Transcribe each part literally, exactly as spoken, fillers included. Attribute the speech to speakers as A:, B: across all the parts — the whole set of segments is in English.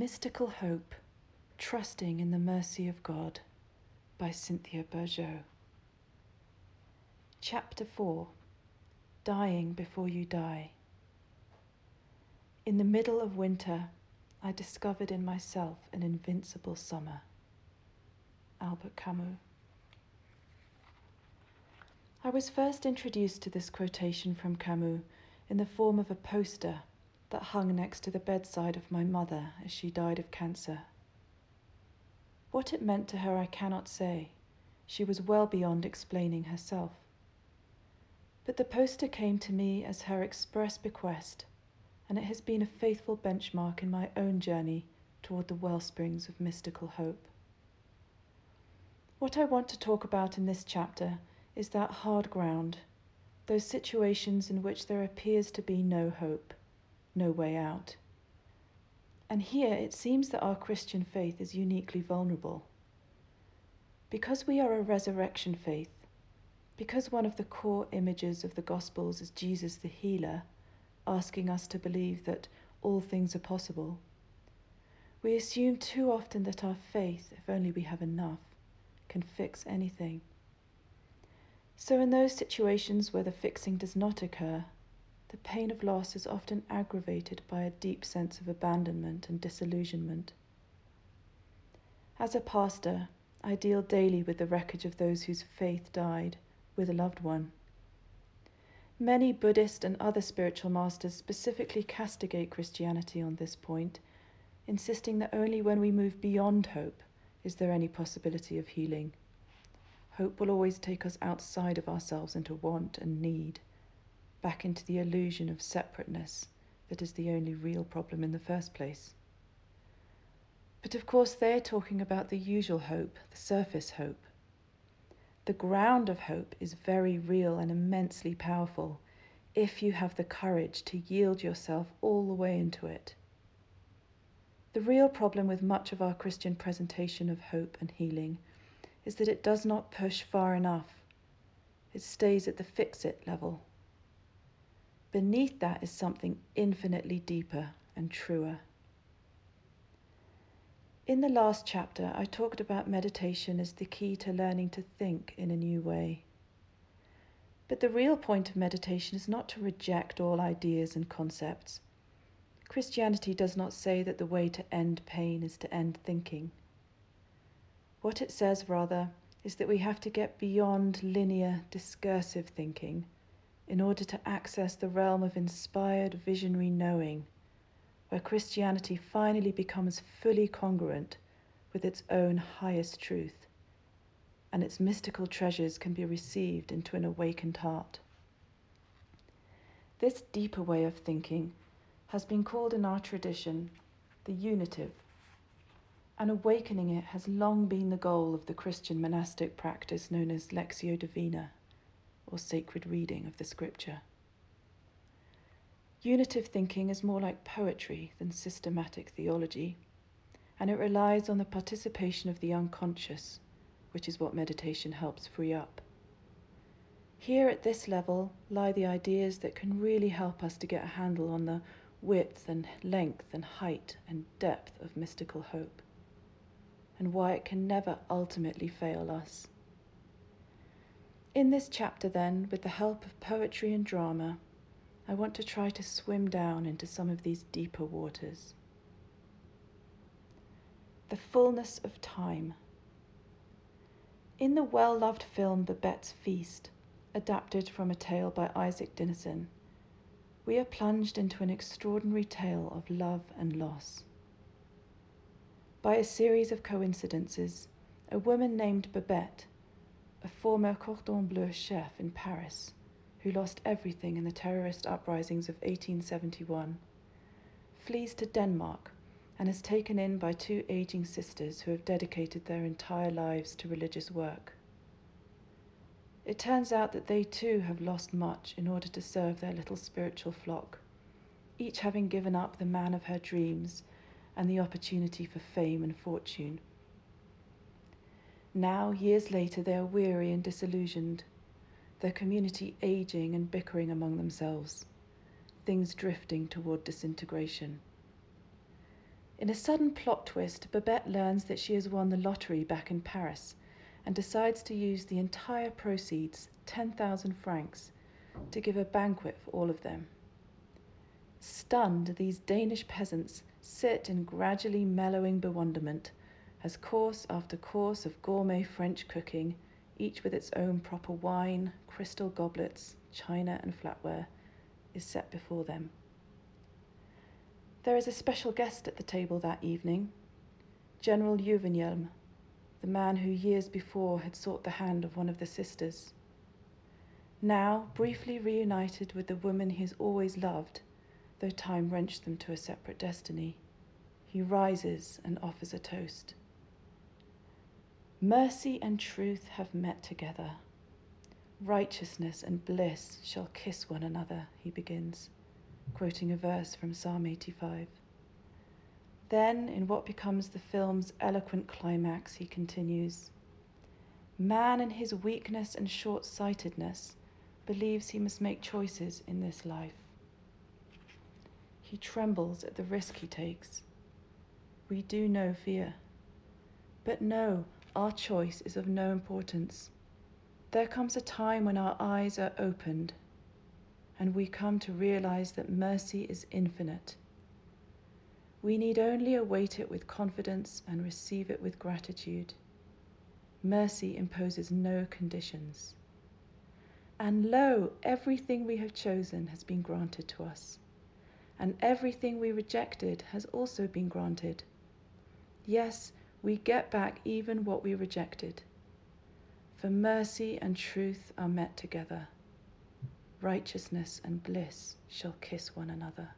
A: Mystical Hope, Trusting in the Mercy of God by Cynthia Bourgeault. Chapter four, Dying Before You Die. In the middle of winter, I discovered in myself an invincible summer. Albert Camus. I was first introduced to this quotation from Camus in the form of a poster that hung next to the bedside of my mother as she died of cancer. What it meant to her I cannot say. She was well beyond explaining herself. But the poster came to me as her express bequest, and it has been a faithful benchmark in my own journey toward the wellsprings of mystical hope. What I want to talk about in this chapter is that hard ground, those situations in which there appears to be no hope, no way out. And here it seems that our Christian faith is uniquely vulnerable. Because we are a resurrection faith, because one of the core images of the Gospels is Jesus the healer, asking us to believe that all things are possible, we assume too often that our faith, if only we have enough, can fix anything. So in those situations where the fixing does not occur, the pain of loss is often aggravated by a deep sense of abandonment and disillusionment. As a pastor, I deal daily with the wreckage of those whose faith died with a loved one. Many Buddhist and other spiritual masters specifically castigate Christianity on this point, insisting that only when we move beyond hope is there any possibility of healing. Hope will always take us outside of ourselves into want and need, back into the illusion of separateness that is the only real problem in the first place. But of course they're talking about the usual hope, the surface hope. The ground of hope is very real and immensely powerful if you have the courage to yield yourself all the way into it. The real problem with much of our Christian presentation of hope and healing is that it does not push far enough. It stays at the fix-it level. Beneath that is something infinitely deeper and truer. In the last chapter, I talked about meditation as the key to learning to think in a new way. But the real point of meditation is not to reject all ideas and concepts. Christianity does not say that the way to end pain is to end thinking. What it says, rather, is that we have to get beyond linear, discursive thinking in order to access the realm of inspired, visionary knowing, where Christianity finally becomes fully congruent with its own highest truth, and its mystical treasures can be received into an awakened heart. This deeper way of thinking has been called in our tradition the unitive, and awakening it has long been the goal of the Christian monastic practice known as Lectio Divina, or sacred reading of the scripture. Unitive thinking is more like poetry than systematic theology, and it relies on the participation of the unconscious, which is what meditation helps free up. Here at this level lie the ideas that can really help us to get a handle on the width and length and height and depth of mystical hope, and why it can never ultimately fail us. In this chapter, then, with the help of poetry and drama, I want to try to swim down into some of these deeper waters. The fullness of time. In the well-loved film Babette's Feast, adapted from a tale by Isaac Dinesen, we are plunged into an extraordinary tale of love and loss. By a series of coincidences, a woman named Babette, a former Cordon Bleu chef in Paris, who lost everything in the terrorist uprisings of eighteen seventy-one, flees to Denmark and is taken in by two aging sisters who have dedicated their entire lives to religious work. It turns out that they too have lost much in order to serve their little spiritual flock, each having given up the man of her dreams and the opportunity for fame and fortune. Now, years later, they are weary and disillusioned, their community aging and bickering among themselves, things drifting toward disintegration. In a sudden plot twist, Babette learns that she has won the lottery back in Paris and decides to use the entire proceeds, ten thousand francs, to give a banquet for all of them. Stunned, these Danish peasants sit in gradually mellowing bewilderment as course after course of gourmet French cooking, each with its own proper wine, crystal goblets, china and flatware, is set before them. There is a special guest at the table that evening, General Juvenjelm, the man who years before had sought the hand of one of the sisters. Now, briefly reunited with the woman he has always loved, though time wrenched them to a separate destiny, he rises and offers a toast. Mercy and truth have met together. Righteousness and bliss shall kiss one another, he begins, quoting a verse from Psalm eighty-five. Then, in what becomes the film's eloquent climax, he continues, man in his weakness and short-sightedness believes he must make choices in this life. He trembles at the risk he takes. We do know fear. But no, our choice is of no importance. There comes a time when our eyes are opened and we come to realize that mercy is infinite. We need only await it with confidence and receive it with gratitude. Mercy imposes no conditions. And lo, everything we have chosen has been granted to us, and everything we rejected has also been granted. Yes, we get back even what we rejected. For mercy and truth are met together. Righteousness and bliss shall kiss one another.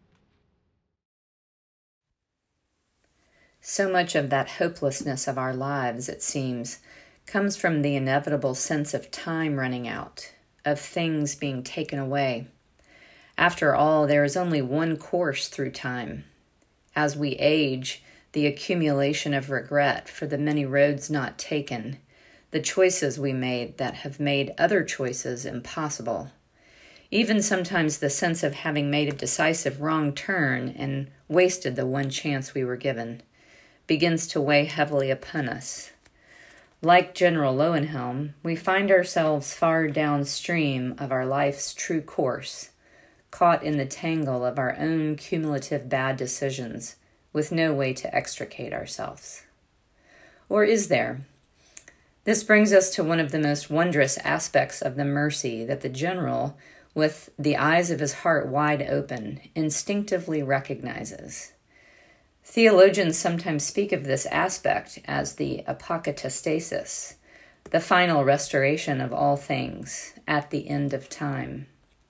B: So much of that hopelessness of our lives, it seems, comes from the inevitable sense of time running out, of things being taken away. After all, there is only one course through time. As we age, the accumulation of regret for the many roads not taken, the choices we made that have made other choices impossible, even sometimes the sense of having made a decisive wrong turn and wasted the one chance we were given, begins to weigh heavily upon us. Like General Lowenhelm, we find ourselves far downstream of our life's true course, caught in the tangle of our own cumulative bad decisions, with no way to extricate ourselves. Or is there? This brings us to one of the most wondrous aspects of the mercy that the general, with the eyes of his heart wide open, instinctively recognizes. Theologians sometimes speak of this aspect as the apokatastasis, the final restoration of all things at the end of time.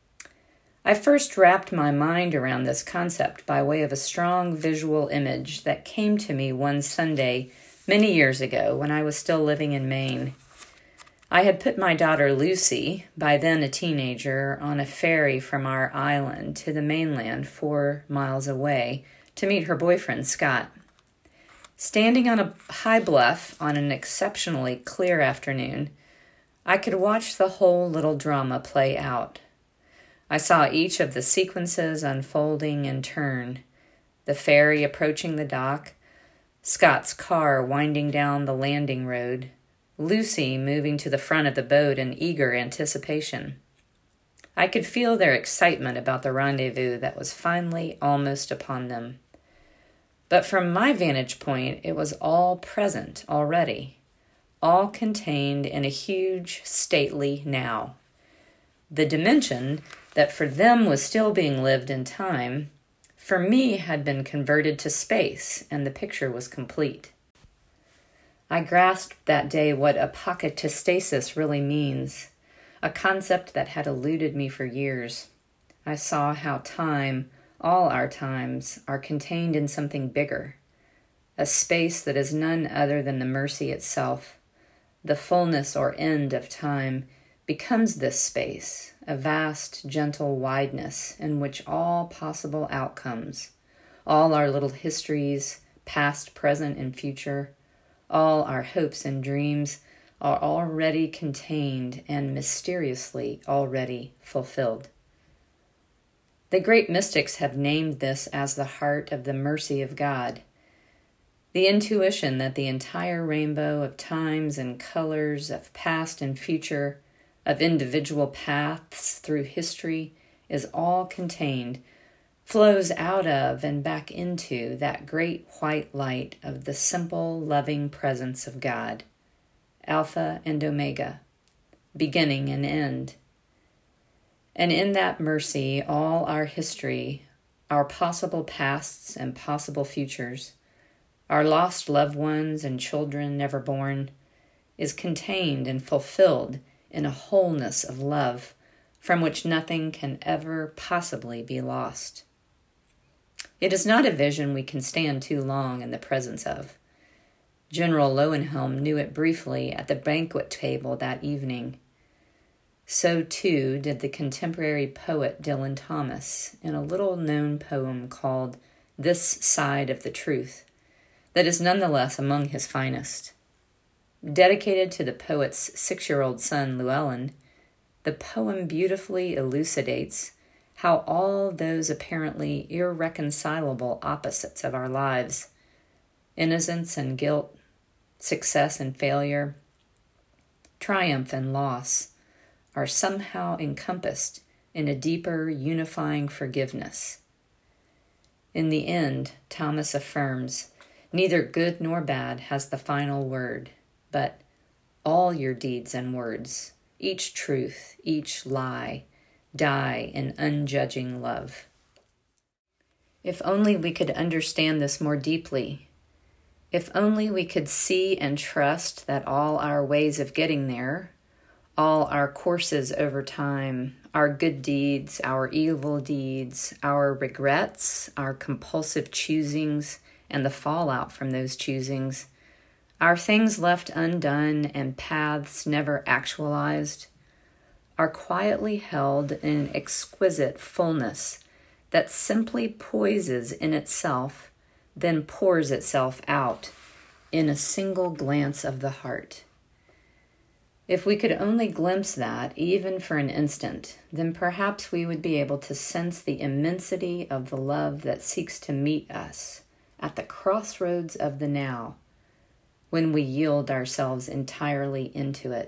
B: I first wrapped my mind around this concept by way of a strong visual image that came to me one Sunday many years ago when I was still living in Maine. I had put my daughter Lucy, by then a teenager, on a ferry from our island to the mainland four miles away to meet her boyfriend, Scott. Standing on a high bluff on an exceptionally clear afternoon, I could watch the whole little drama play out. I saw each of the sequences unfolding in turn, the ferry approaching the dock, Scott's car winding down the landing road, Lucy moving to the front of the boat in eager anticipation. I could feel their excitement about the rendezvous that was finally almost upon them. But from my vantage point, it was all present already, all contained in a huge, stately now. The dimension that for them was still being lived in time, for me had been converted to space, and the picture was complete. I grasped that day what apokatastasis really means, a concept that had eluded me for years. I saw how time, all our times, are contained in something bigger, a space that is none other than the mercy itself. The fullness or end of time becomes this space, a vast, gentle wideness in which all possible outcomes, all our little histories, past, present, and future, all our hopes and dreams are already contained and mysteriously already fulfilled. The great mystics have named this as the heart of the mercy of God. The intuition that the entire rainbow of times and colors, of past and future, of individual paths through history is all contained, flows out of and back into that great white light of the simple, loving presence of God, Alpha and Omega, beginning and end. And in that mercy, all our history, our possible pasts and possible futures, our lost loved ones and children never born, is contained and fulfilled in a wholeness of love from which nothing can ever possibly be lost. It is not a vision we can stand too long in the presence of. General Lowenhelm knew it briefly at the banquet table that evening. So, too, did the contemporary poet Dylan Thomas in a little-known poem called This Side of the Truth, that is nonetheless among his finest. Dedicated to the poet's six-year-old son, Llewellyn, the poem beautifully elucidates how all those apparently irreconcilable opposites of our lives, innocence and guilt, success and failure, triumph and loss, are somehow encompassed in a deeper, unifying forgiveness. In the end, Thomas affirms, neither good nor bad has the final word, but all your deeds and words, each truth, each lie, die in unjudging love. If only we could understand this more deeply, if only we could see and trust that all our ways of getting there, all our courses over time, our good deeds, our evil deeds, our regrets, our compulsive choosings, and the fallout from those choosings, our things left undone and paths never actualized, are quietly held in exquisite fullness that simply poises in itself, then pours itself out in a single glance of the heart. If we could only glimpse that, even for an instant, then perhaps we would be able to sense the immensity of the love that seeks to meet us at the crossroads of the now, when we yield ourselves entirely into it.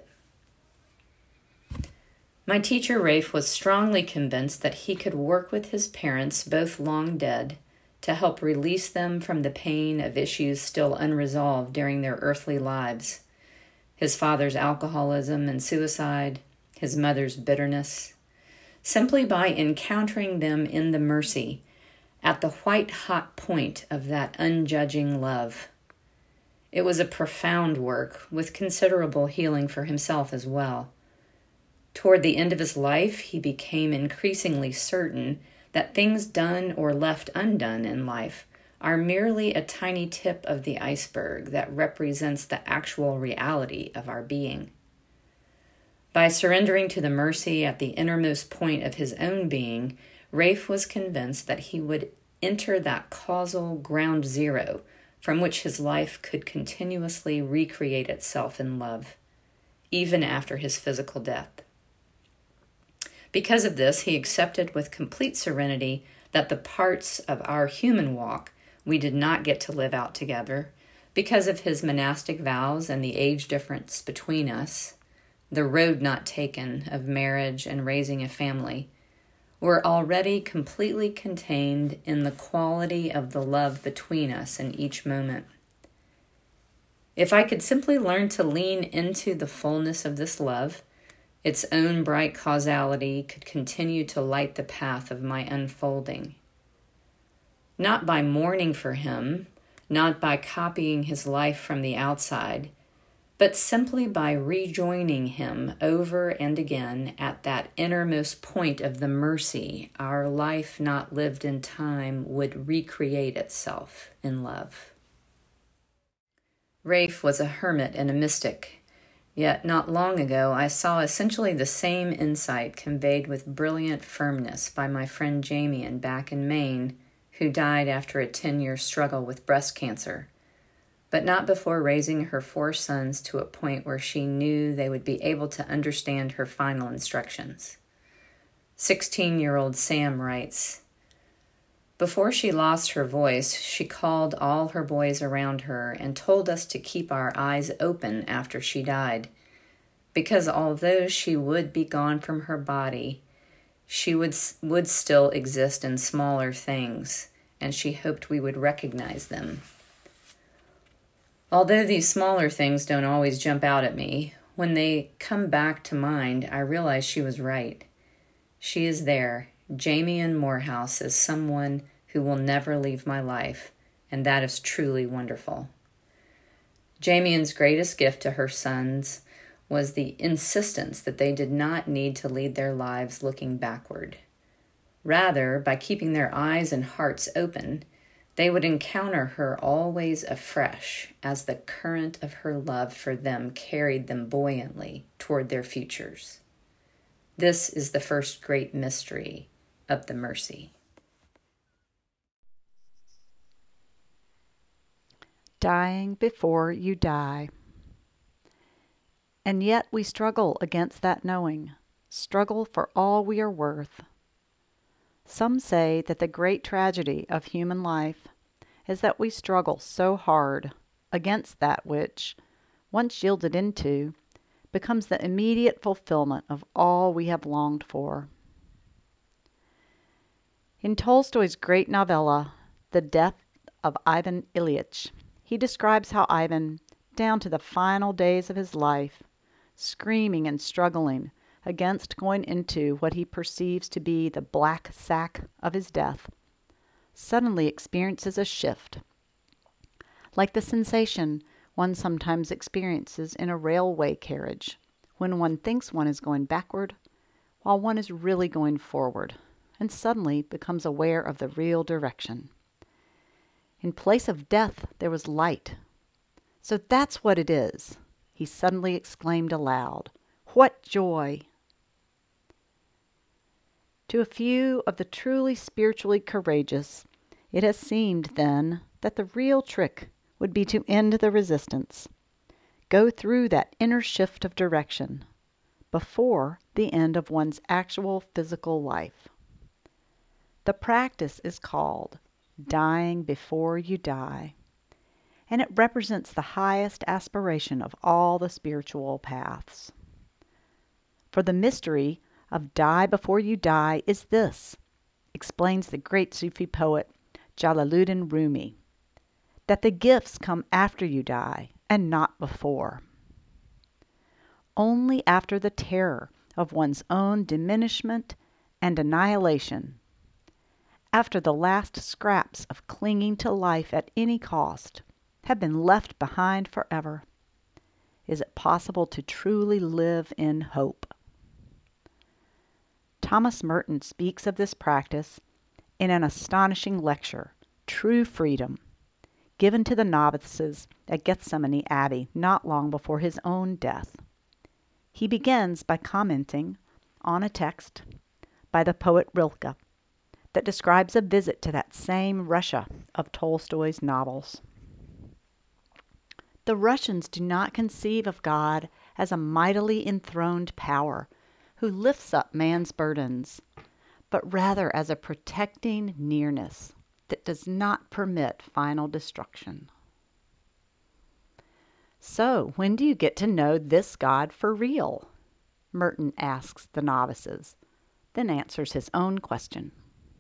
B: My teacher, Rafe, was strongly convinced that he could work with his parents, both long dead, to help release them from the pain of issues still unresolved during their earthly lives. His father's alcoholism and suicide, his mother's bitterness, simply by encountering them in the mercy, at the white-hot point of that unjudging love. It was a profound work, with considerable healing for himself as well. Toward the end of his life, he became increasingly certain that things done or left undone in life are merely a tiny tip of the iceberg that represents the actual reality of our being. By surrendering to the mercy at the innermost point of his own being, Rafe was convinced that he would enter that causal ground zero from which his life could continuously recreate itself in love, even after his physical death. Because of this, he accepted with complete serenity that the parts of our human walk we did not get to live out together, because of his monastic vows and the age difference between us, the road not taken of marriage and raising a family, were already completely contained in the quality of the love between us in each moment. If I could simply learn to lean into the fullness of this love, its own bright causality could continue to light the path of my unfolding. Not by mourning for him, not by copying his life from the outside, but simply by rejoining him over and again at that innermost point of the mercy our life not lived in time would recreate itself in love. Rafe was a hermit and a mystic, yet not long ago I saw essentially the same insight conveyed with brilliant firmness by my friend Jamie back in Maine, who died after a ten-year struggle with breast cancer, but not before raising her four sons to a point where she knew they would be able to understand her final instructions. sixteen-year-old Sam writes, "Before she lost her voice, she called all her boys around her and told us to keep our eyes open after she died, because although she would be gone from her body, she would, would still exist in smaller things, and she hoped we would recognize them. Although these smaller things don't always jump out at me, when they come back to mind, I realize she was right. She is there, Jamian Morehouse, as someone who will never leave my life, and that is truly wonderful." Jamian's greatest gift to her sons was the insistence that they did not need to lead their lives looking backward. Rather, by keeping their eyes and hearts open, they would encounter her always afresh as the current of her love for them carried them buoyantly toward their futures. This is the first great mystery of the Mercy.
C: Dying before you die. And yet we struggle against that knowing, struggle for all we are worth. Some say that the great tragedy of human life is that we struggle so hard against that which, once yielded into, becomes the immediate fulfillment of all we have longed for. In Tolstoy's great novella, The Death of Ivan Ilyich, he describes how Ivan, down to the final days of his life, screaming and struggling against going into what he perceives to be the black sack of his death, suddenly experiences a shift, like the sensation one sometimes experiences in a railway carriage when one thinks one is going backward while one is really going forward, and suddenly becomes aware of the real direction. In place of death, there was light. So that's what it is, he suddenly exclaimed aloud. What joy! To a few of the truly spiritually courageous, it has seemed then that the real trick would be to end the resistance, go through that inner shift of direction before the end of one's actual physical life. The practice is called dying before you die, and it represents the highest aspiration of all the spiritual paths. For the mystery of die before you die is this, explains the great Sufi poet Jalaluddin Rumi, that the gifts come after you die and not before. Only after the terror of one's own diminishment and annihilation, after the last scraps of clinging to life at any cost have been left behind forever, is it possible to truly live in hope. Thomas Merton speaks of this practice in an astonishing lecture, True Freedom, given to the novices at Gethsemane Abbey not long before his own death. He begins by commenting on a text by the poet Rilke that describes a visit to that same Russia of Tolstoy's novels. The Russians do not conceive of God as a mightily enthroned power who lifts up man's burdens, but rather as a protecting nearness that does not permit final destruction. So, when do you get to know this God for real? Merton asks the novices, then answers his own question.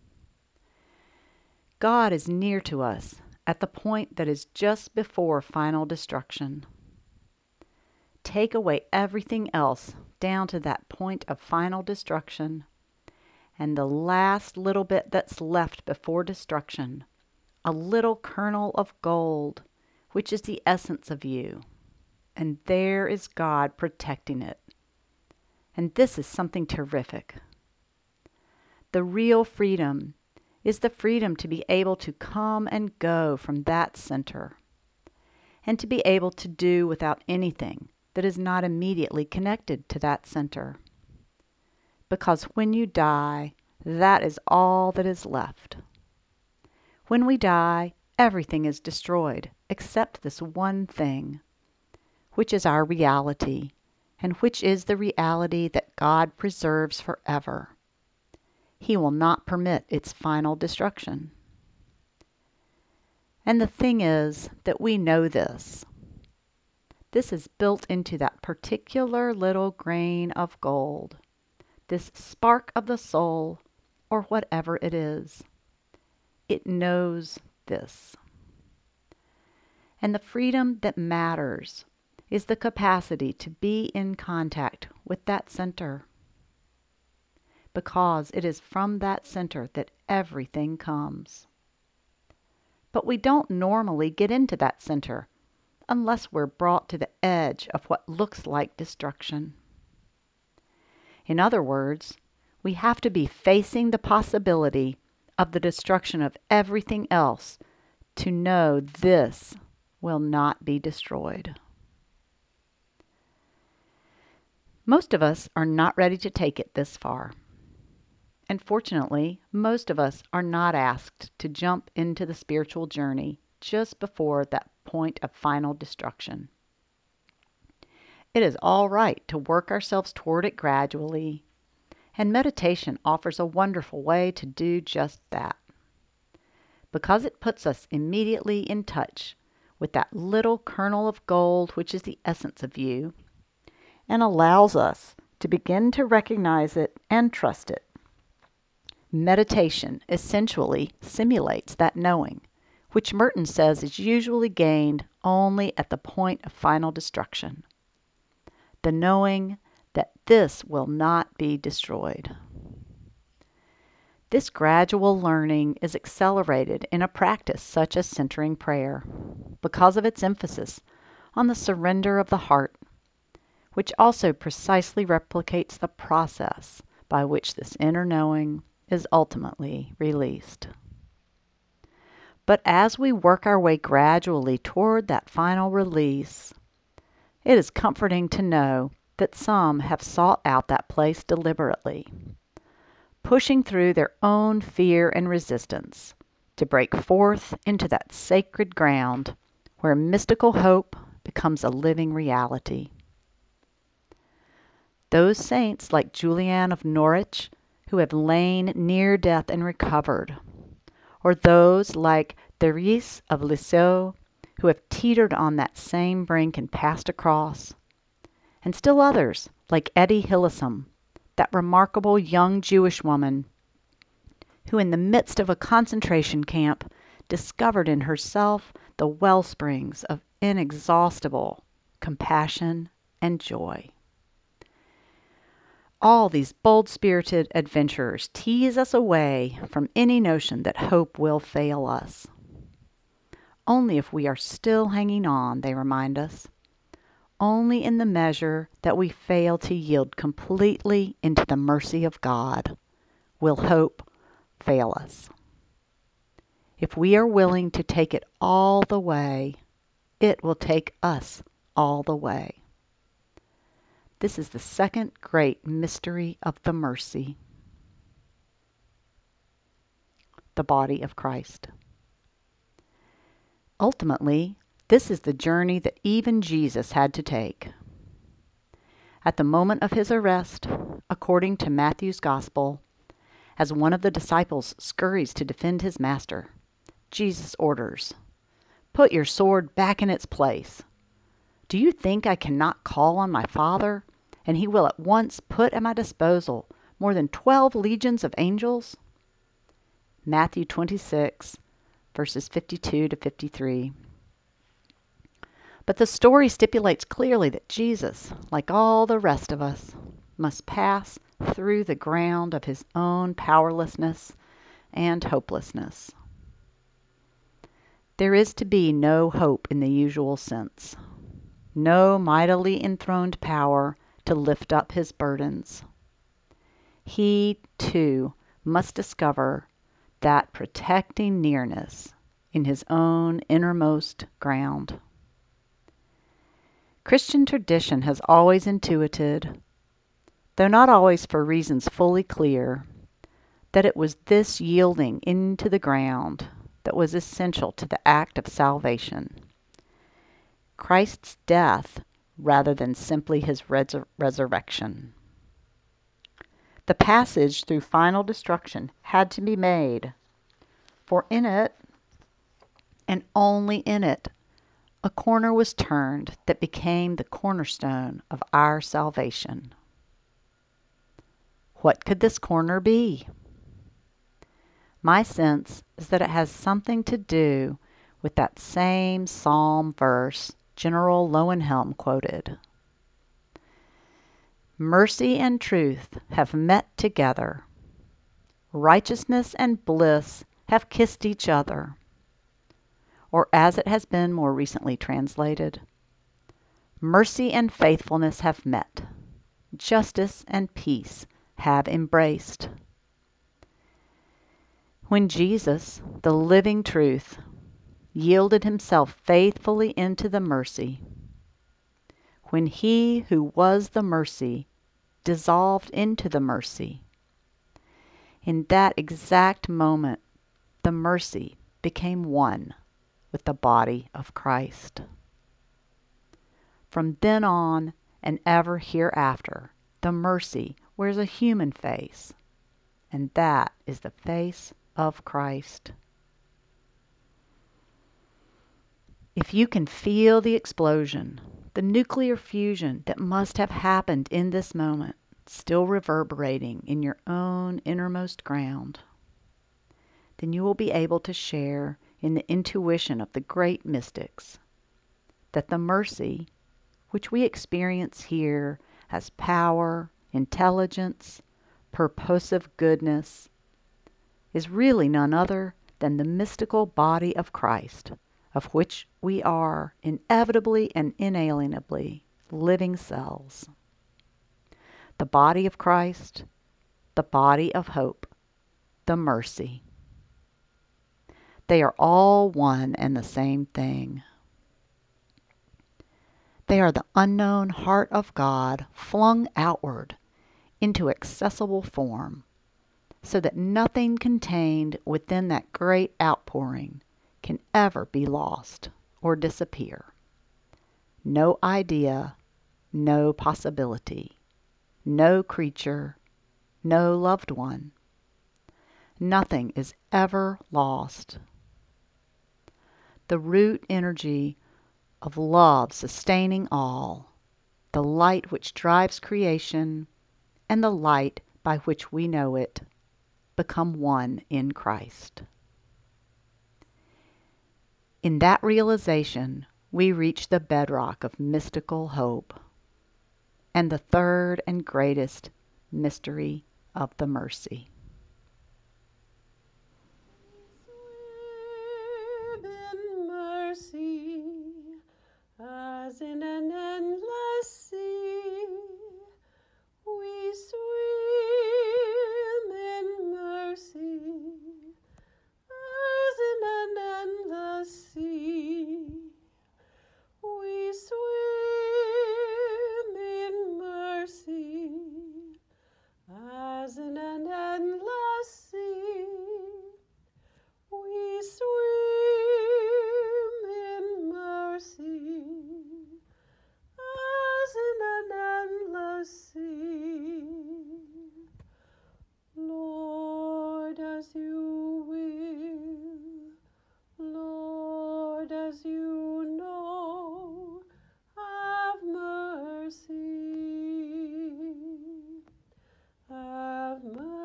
C: God is near to us at the point that is just before final destruction. Take away everything else down to that point of final destruction, and the last little bit that's left before destruction, a little kernel of gold, which is the essence of you, and there is God protecting it. And this is something terrific. The real freedom is the freedom to be able to come and go from that center, and to be able to do without anything that is not immediately connected to that center. Because when you die, that is all that is left. When we die, everything is destroyed except this one thing, which is our reality, and which is the reality that God preserves forever. He will not permit its final destruction. And the thing is that we know this. This is built into that particular little grain of gold, this spark of the soul, or whatever it is. It knows this. And the freedom that matters is the capacity to be in contact with that center, because it is from that center that everything comes. But we don't normally get into that center unless we're brought to the edge of what looks like destruction. In other words, we have to be facing the possibility of the destruction of everything else to know this will not be destroyed. Most of us are not ready to take it this far. And fortunately, most of us are not asked to jump into the spiritual journey just before that point of final destruction. It is all right to work ourselves toward it gradually, and meditation offers a wonderful way to do just that, because it puts us immediately in touch with that little kernel of gold which is the essence of you, and allows us to begin to recognize it and trust it. Meditation essentially simulates that knowing, which Merton says is usually gained only at the point of final destruction. The knowing that this will not be destroyed. This gradual learning is accelerated in a practice such as centering prayer, because of its emphasis on the surrender of the heart, which also precisely replicates the process by which this inner knowing is ultimately released. But as we work our way gradually toward that final release, it is comforting to know that some have sought out that place deliberately, pushing through their own fear and resistance to break forth into that sacred ground where mystical hope becomes a living reality. Those saints like Julian of Norwich, who have lain near death and recovered, or those like Therese of Lisieux, who have teetered on that same brink and passed across, and still others like Etty Hillesum, that remarkable young Jewish woman who in the midst of a concentration camp discovered in herself the well springs of inexhaustible compassion and joy. All these bold-spirited adventurers tease us away from any notion that hope will fail us. Only if we are still hanging on, they remind us. Only in the measure that we fail to yield completely into the mercy of God will hope fail us. If we are willing to take it all the way, it will take us all the way. This is the second great mystery of the mercy, the body of Christ. Ultimately, this is the journey that even Jesus had to take. At the moment of his arrest, according to Matthew's Gospel, as one of the disciples scurries to defend his master, Jesus orders, "Put your sword back in its place. Do you think I cannot call on my Father, and he will at once put at my disposal more than twelve legions of angels?" Matthew twenty-six, verses fifty-two to fifty-three. But the story stipulates clearly that Jesus, like all the rest of us, must pass through the ground of his own powerlessness and hopelessness. There is to be no hope in the usual sense, no mightily enthroned power to lift up his burdens. He, too, must discover that protecting nearness in his own innermost ground. Christian tradition has always intuited, though not always for reasons fully clear, that it was this yielding into the ground that was essential to the act of salvation. Christ's death rather than simply his resur- resurrection. The passage through final destruction had to be made, for in it, and only in it, a corner was turned that became the cornerstone of our salvation. What could this corner be? My sense is that it has something to do with that same psalm verse General Lowenhelm quoted. Mercy and truth have met together. Righteousness and bliss have kissed each other. Or as it has been more recently translated, mercy and faithfulness have met. Justice and peace have embraced. When Jesus, the living truth, yielded himself faithfully into the mercy, when he who was the mercy dissolved into the mercy, in that exact moment, the mercy became one with the body of Christ. From then on and ever hereafter, the mercy wears a human face, and that is the face of Christ. If you can feel the explosion, the nuclear fusion that must have happened in this moment, still reverberating in your own innermost ground, then you will be able to share in the intuition of the great mystics that the mercy, which we experience here as power, intelligence, purposive goodness, is really none other than the mystical body of Christ, of which we are inevitably and inalienably living cells. The body of Christ, the body of hope, the mercy. They are all one and the same thing. They are the unknown heart of God flung outward into accessible form, so that nothing contained within that great outpouring can ever be lost or disappear. No idea, no possibility, no creature, no loved one. Nothing is ever lost. The root energy of love sustaining all, the light which drives creation, and the light by which we know it, become one in Christ. In that realization, we reach the bedrock of mystical hope, and the third and greatest mystery of the mercy.
D: Swim in mercy, as in an endless sea. We swim in mercy, as in an endless sea. We swim in mercy, as in an endless sea. We swim in mercy, as in an endless sea. Lord, as you will, Lord, as you know, have mercy, have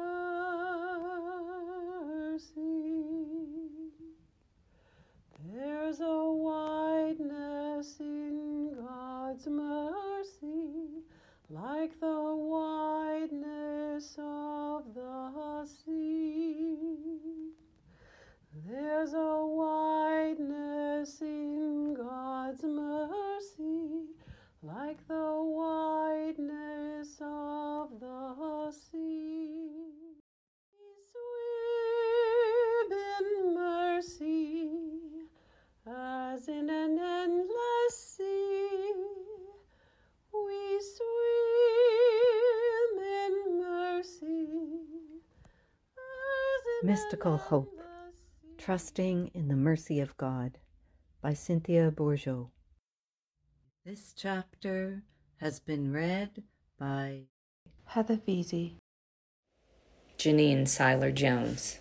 D: mercy. There's a wideness in God's mercy, like the wideness of the sea. There's a wideness in God's mercy, like the wideness of the sea. We swim in mercy, as in an endless sea. We swim in mercy, as in
E: Mystical
D: an
E: Hope,
D: endless sea.
E: Trusting in the Mercy of God by Cynthia Bourgeot. This chapter has been read by
A: Heather Veazey.
B: Janine Seiler Jones.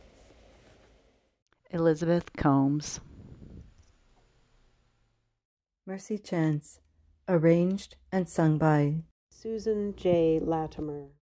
C: Elizabeth Combs.
E: Mercy Chance, arranged and sung by
D: Susan J. Latimer.